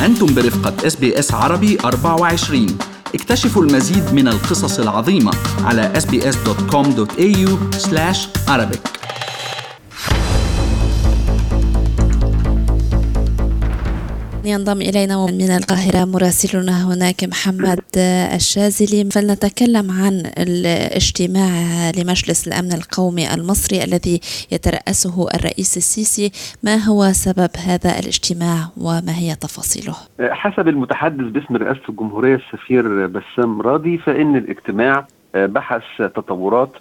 أنتم برفقة SBS عربي 24. اكتشفوا المزيد من القصص العظيمة على sbs.com.au/arabic. ينضم إلينا من القاهرة مراسلنا هناك محمد الشاذلي، فلنتكلم عن الاجتماع لمجلس الأمن القومي المصري الذي يترأسه الرئيس السيسي. ما هو سبب هذا الاجتماع وما هي تفاصيله؟ حسب المتحدث باسم رئاسة الجمهورية السفير بسام راضي، فإن الاجتماع بحث تطورات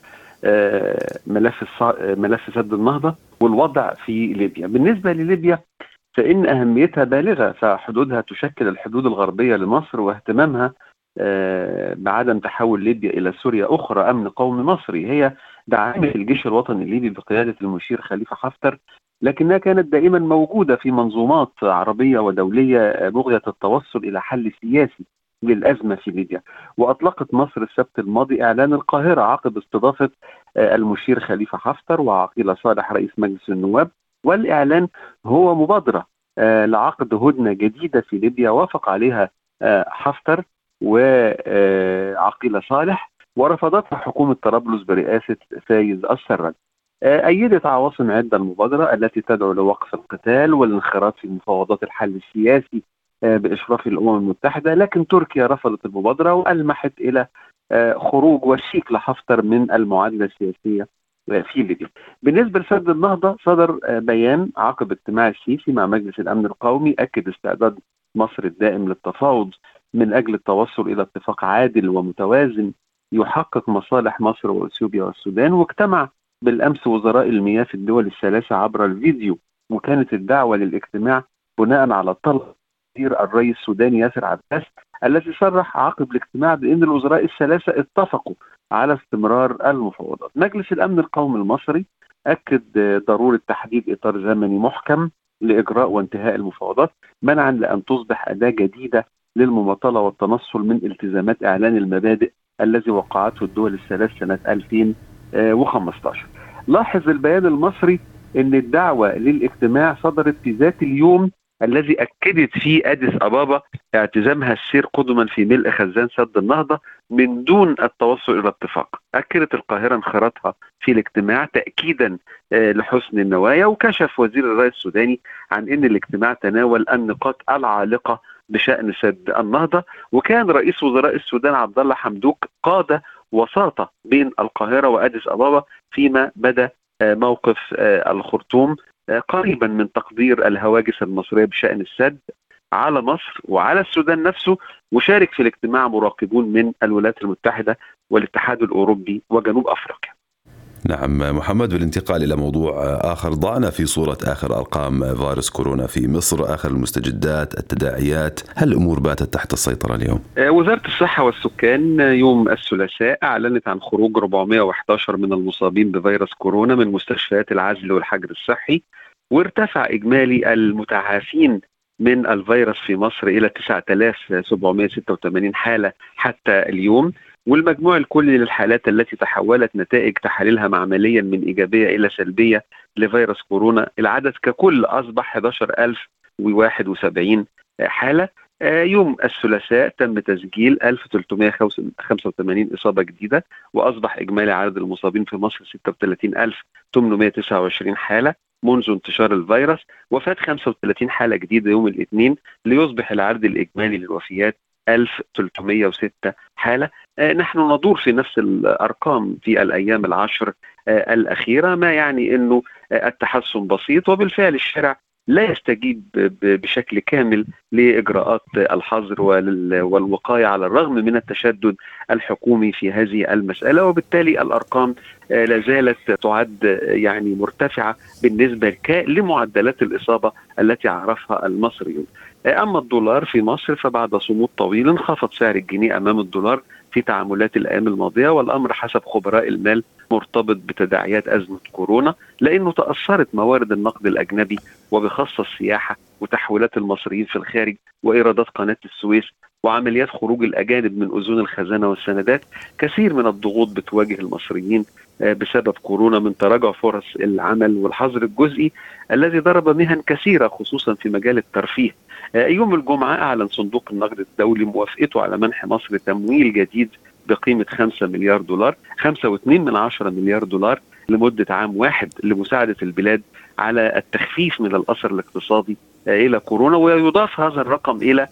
ملف سد النهضة والوضع في ليبيا. بالنسبة لليبيا فإن أهميتها بالغة، فحدودها تشكل الحدود الغربية لمصر، واهتمامها بعدم تحول ليبيا إلى سوريا أخرى أمن قومي مصري. هي دعمت الجيش الوطني الليبي بقيادة المشير خليفة حفتر، لكنها كانت دائما موجودة في منظومات عربية ودولية بغية التوصل إلى حل سياسي للأزمة في ليبيا. وأطلقت مصر السبت الماضي إعلان القاهرة عقب استضافة المشير خليفة حفتر وعقيل صالح رئيس مجلس النواب، والإعلان هو مبادرة لعقد هدنة جديدة في ليبيا وافق عليها حفتر وعقيل صالح، ورفضتها حكومة طرابلس برئاسة فايز السراج. أيدت عواصم عدة المبادرة التي تدعو لوقف القتال والانخراط في مفاوضات الحل السياسي بإشراف الأمم المتحدة، لكن تركيا رفضت المبادرة وألمحت إلى خروج وشيك لحفتر من المعادلة السياسية في ليبيا. بالنسبة لسد النهضة، صدر بيان عقب اجتماع السيسي مع مجلس الأمن القومي أكد استعداد مصر الدائم للتفاوض من أجل التوصل إلى اتفاق عادل ومتوازن يحقق مصالح مصر وإثيوبيا والسودان. واجتمع بالأمس وزراء المياه في الدول الثلاثة عبر الفيديو، وكانت الدعوة للاجتماع بناء على طلب الرئيس السوداني ياسر عباس الذي صرح عقب الاجتماع بأن الوزراء الثلاثة اتفقوا على استمرار المفاوضات. مجلس الأمن القومي المصري أكد ضرورة تحديد إطار زمني محكم لإجراء وانتهاء المفاوضات، منعا لأن تصبح أداة جديدة للمماطلة والتنصل من التزامات إعلان المبادئ الذي وقعته الدول الثلاث سنة 2015. لاحظ البيان المصري أن الدعوة للاجتماع صدرت في ذات اليوم الذي أكدت فيه أديس أبابا اعتزامها السير قدما في ملء خزان سد النهضة من دون التوصل إلى اتفاق. أكدت القاهرة انخراطها في الاجتماع تأكيدا لحسن النوايا، وكشف وزير الري السوداني عن أن الاجتماع تناول النقاط العالقة بشأن سد النهضة. وكان رئيس وزراء السودان عبد الله حمدوك قاد وساطة بين القاهرة وأديس أبابا فيما بدا موقف الخرطوم قريبا من تقدير الهواجس المصرية بشأن السد على مصر وعلى السودان نفسه. وشارك في الاجتماع مراقبون من الولايات المتحدة والاتحاد الأوروبي وجنوب أفريقيا. نعم محمد، بالانتقال إلى موضوع آخر، ضعنا في صورة آخر أرقام فيروس كورونا في مصر، آخر المستجدات، التداعيات، هل الأمور باتت تحت السيطرة اليوم؟ وزارة الصحة والسكان يوم الثلاثاء أعلنت عن خروج 411 من المصابين بفيروس كورونا من مستشفيات العزل والحجر الصحي، وارتفع إجمالي المتعافين من الفيروس في مصر إلى 9786 حالة حتى اليوم. والمجموع الكلي للحالات التي تحولت نتائج تحاليلها معمليا من إيجابية إلى سلبية لفيروس كورونا، العدد ككل أصبح 11071 حالة. يوم الثلاثاء تم تسجيل 1385 إصابة جديدة، وأصبح إجمالي عدد المصابين في مصر 36829 حالة منذ انتشار الفيروس. وفاة 35 حالة جديدة يوم الاثنين ليصبح العدد الإجمالي للوفيات 1306 حالة. نحن ندور في نفس الأرقام في الأيام العشر الأخيرة، ما يعني أنه التحسن بسيط، وبالفعل الشارع لا يستجيب بشكل كامل لإجراءات الحظر والوقاية على الرغم من التشدد الحكومي في هذه المسألة. وبالتالي الأرقام لا زالت تعد يعني مرتفعة بالنسبة لمعدلات الإصابة التي عرفها المصريون. أما الدولار في مصر فبعد صمود طويل انخفض سعر الجنيه أمام الدولار في تعاملات الأيام الماضية، والأمر حسب خبراء المال مرتبط بتداعيات أزمة كورونا، لأنه تأثرت موارد النقد الأجنبي وبخاصة السياحة وتحويلات المصريين في الخارج وإيرادات قناة السويس وعمليات خروج الأجانب من أذون الخزانة والسندات. كثير من الضغوط بتواجه المصريين بسبب كورونا، من تراجع فرص العمل والحظر الجزئي الذي ضرب مهن كثيرة خصوصا في مجال الترفيه. يوم الجمعة أعلن صندوق النقد الدولي موافقته على منح مصر تمويل جديد بقيمة 5 مليار دولار، 5.2 مليار دولار لمدة عام واحد لمساعدة البلاد على التخفيف من الأثر الاقتصادي إلى كورونا. ويضاف هذا الرقم إلى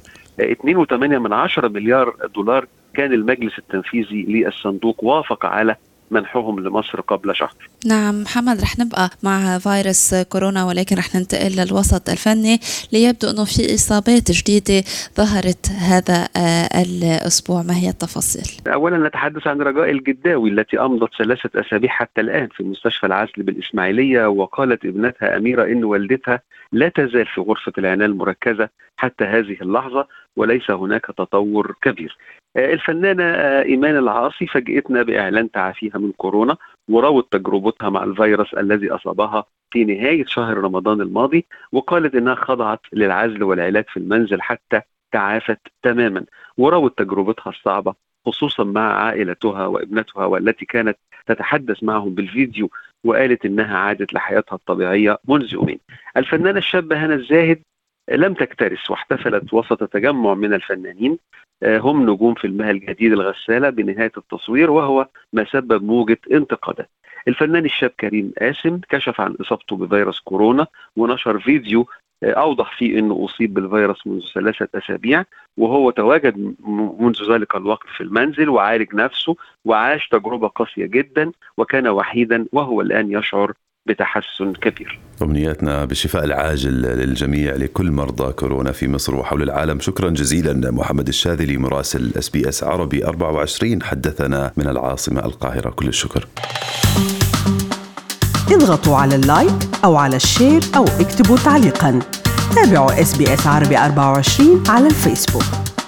2.8 مليار دولار كان المجلس التنفيذي للصندوق وافق على منحهم لمصر قبل شهر. نعم محمد، رح نبقى مع فيروس كورونا ولكن رح ننتقل للوسط الفني، ليبدو أنه في إصابات جديدة ظهرت هذا الأسبوع. ما هي التفاصيل؟ أولا نتحدث عن رجاء الجداوي التي أمضت 3 أسابيع حتى الآن في مستشفى العزل بالإسماعيلية، وقالت ابنتها أميرة إن والدتها لا تزال في غرفة العناية المركزة حتى هذه اللحظة وليس هناك تطور كبير. الفنانة إيمان العاصي فاجئتنا بإعلان تعافيها من كورونا وروت تجربتها مع الفيروس الذي أصابها في نهاية شهر رمضان الماضي، وقالت إنها خضعت للعزل والعلاج في المنزل حتى تعافت تماما، وروت تجربتها الصعبة خصوصا مع عائلتها وابنتها والتي كانت تتحدث معهم بالفيديو، وقالت إنها عادت لحياتها الطبيعية منذ يومين. الفنانة الشابة هنا الزاهد لم تكترث واحتفلت وسط تجمع من الفنانين هم نجوم فيلمها الجديد الغسالة بنهاية التصوير، وهو ما سبب موجة انتقادات. الفنان الشاب كريم قاسم كشف عن إصابته بفيروس كورونا ونشر فيديو أوضح فيه أنه أصيب بالفيروس منذ 3 أسابيع، وهو تواجد منذ ذلك الوقت في المنزل وعالج نفسه وعاش تجربة قاسية جدا وكان وحيدا، وهو الآن يشعر بتحسن كبير. أمنياتنا بالشفاء العاجل للجميع لكل مرضى كورونا في مصر وحول العالم. شكرا جزيلا محمد الشاذلي مراسل SBS عربي 24 حدثنا من العاصمة القاهرة. كل الشكر. اضغطوا على اللايك أو على الشير أو اكتبوا تعليقا. تابعوا SBS عربي 24 على الفيسبوك.